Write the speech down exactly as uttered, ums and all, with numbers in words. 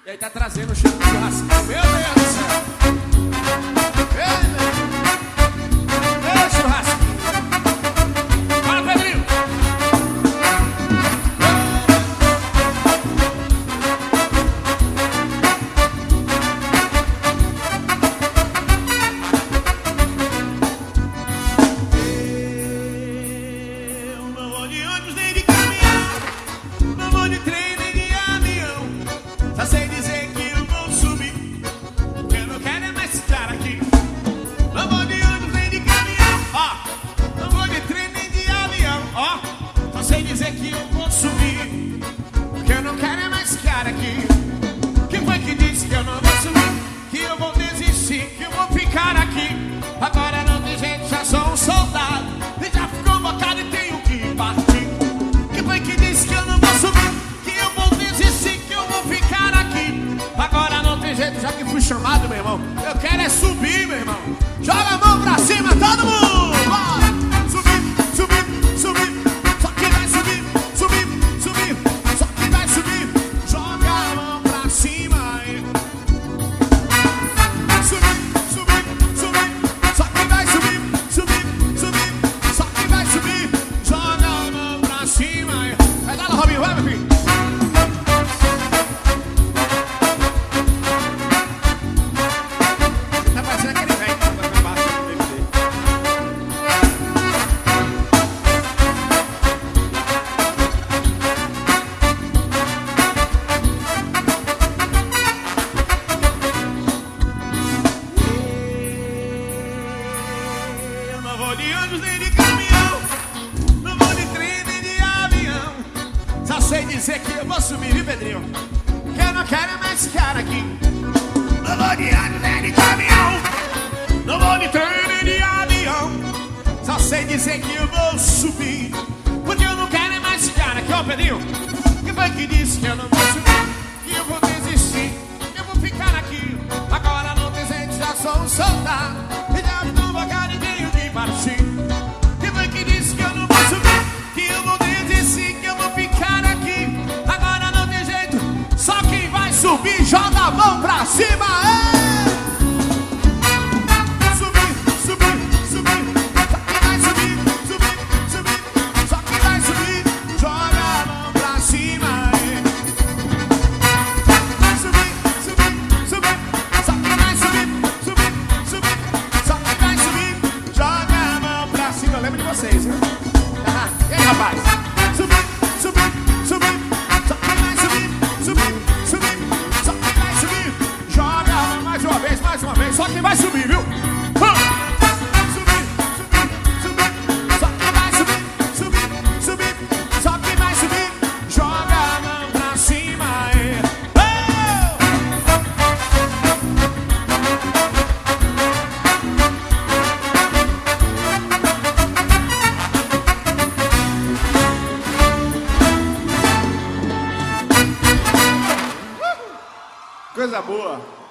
E aí tá trazendo o cheiro do churrasco. Meu Deus do céu. Ei, churrasco. Fala, Pedrinho. Eu não vou de ônibus nem de caminhão, não vou de trem nem de avião. Só sei dizer que eu vou subir, que eu não quero é mais ficar aqui. Não vou de ônibus nem de caminhão, ó. Não vou de trem nem de avião, ó. Só sei dizer que eu vou subir, que eu não quero é mais ficar aqui. Quem foi que disse que eu não vou subir, que eu vou desistir, que eu vou ficar aqui? Agora não tem jeito, já sou um soldado e já ficou bocado e tenho que partir. Quem foi que disse que eu não vou subir, que eu vou desistir, que eu vou ficar aqui? Agora não tem jeito, já que fui chamado, meu irmão. Eu quero é subir, meu irmão. Joga a mão pra cima, todo mundo! Bora! Subir, subir, subir. Só que vai subir, subir, subir. Só que vai subir. Joga a mão pra cima aí. Subir, subir, subir. Só que vai subir, subir, subir. Só que vai subir. Joga a mão pra cima aí. Vai dar lá, Robinho, vai, meu filho. Tá parecendo aquele velho que tá com baixo no D V D. Eu não vou de ônibus nem de caminhão, não vou de trem nem de avião. Só sei dizer que eu vou subir, viu, Pedrinho? Que eu não quero mais ficar aqui. Não vou de ônibus nem de caminhão, não vou de trem nem de avião. Só sei dizer que eu vou subir, porque eu não quero mais ficar aqui, ó, Pedrinho. Quem foi que disse que eu não vou subir, que eu vou desistir, que eu vou ficar aqui? Agora não tem jeito, já sou um soldado e já estou bocado e tenho que partir. Quem foi que disse que eu não vou subir, que eu vou desistir, que eu vou ficar aqui? Agora não tem jeito, só quem vai subir joga a mão pra cima. Ei! Subir, subir, subir. Só quem vai subir, subir, subir. Só quem vai subir joga a mão pra cima. Ei! Subir, subir, subir. Só quem vai subir, subir, subir. Só quem vai subir joga a mão pra cima. Eu lembro de vocês, viu? Ah, e aí, rapaz? Subir, subir, subir. Só quem vai subir, subir, subir. Só quem vai subir joga a mão mais uma vez, mais uma vez. Só quem vai subir, viu? Hã! Subir, subir, subir. Só quem vai subir, subir, subir. Só quem vai subir joga a mão pra cima. Ei! Coisa boa.